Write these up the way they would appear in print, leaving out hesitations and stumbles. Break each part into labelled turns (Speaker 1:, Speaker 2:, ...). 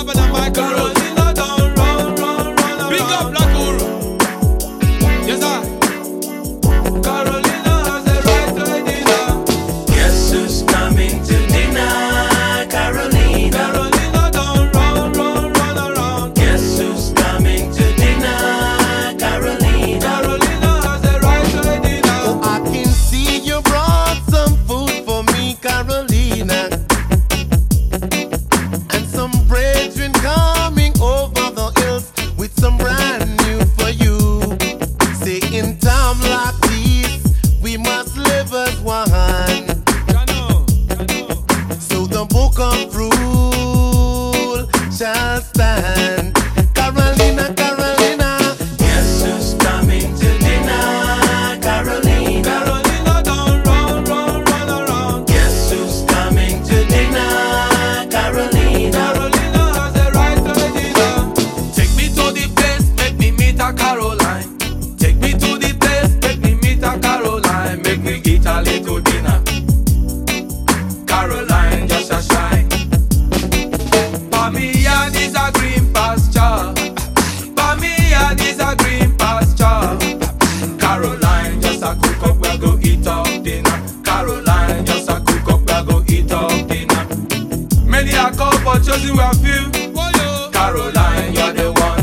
Speaker 1: tougher than Michael Rose.
Speaker 2: Carolina don't run
Speaker 1: Big up
Speaker 2: around.
Speaker 1: Black Uru. Yes, I.
Speaker 2: Carolina has the right to a dinner.
Speaker 3: Guess who's coming to dinner? Carolina.
Speaker 2: Carolina don't run around.
Speaker 3: Guess who's coming to dinner? Carolina.
Speaker 2: Carolina has the right to a dinner.
Speaker 4: Oh, I can see you brought some food for me, Carolina. And some brethren coming over the hills with some brand new for you. Say in time like this, we must live as one. So the book of rule shall stand. Carolina, Carolina.
Speaker 3: Guess who's coming to dinner? Carolina.
Speaker 2: Carolina don't run around.
Speaker 3: Guess who's coming to dinner? Carolina.
Speaker 2: Carolina has the right to a dinner.
Speaker 1: Take me to the place, make me meet a Caroline. Take me to the place, make me meet a Caroline. Make me eat a little dinner. Caroline just a shine. For me yard is a green pasture. For me yard is a green pasture. Caroline just a cook up, we go eat up dinner. Caroline just a cook up, we go eat up dinner. Many a couple but chosen we a few. Caroline, you're the one.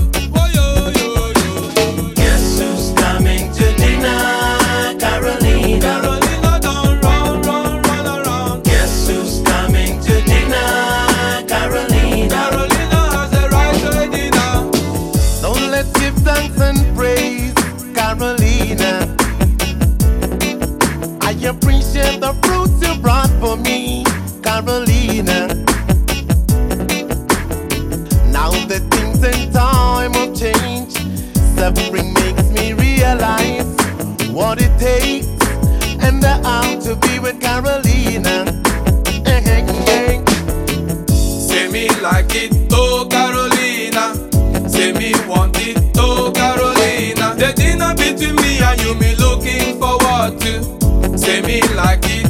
Speaker 3: Guess who's coming to dinner? Carolina.
Speaker 2: Carolina don't run around.
Speaker 3: Guess who's coming to dinner? Carolina.
Speaker 2: Carolina has the right to a dinner.
Speaker 4: So let's give thanks and praise, Carolina. I appreciate the fruits you brought for me, Carolina. Now the things in time have changed. Suffering makes me realize what it takes, and I have to be with Carolina.
Speaker 1: Say me like it, oh Carolina. Say me want it, oh Carolina. The dinner between me and you, me looking forward to. Say me like it,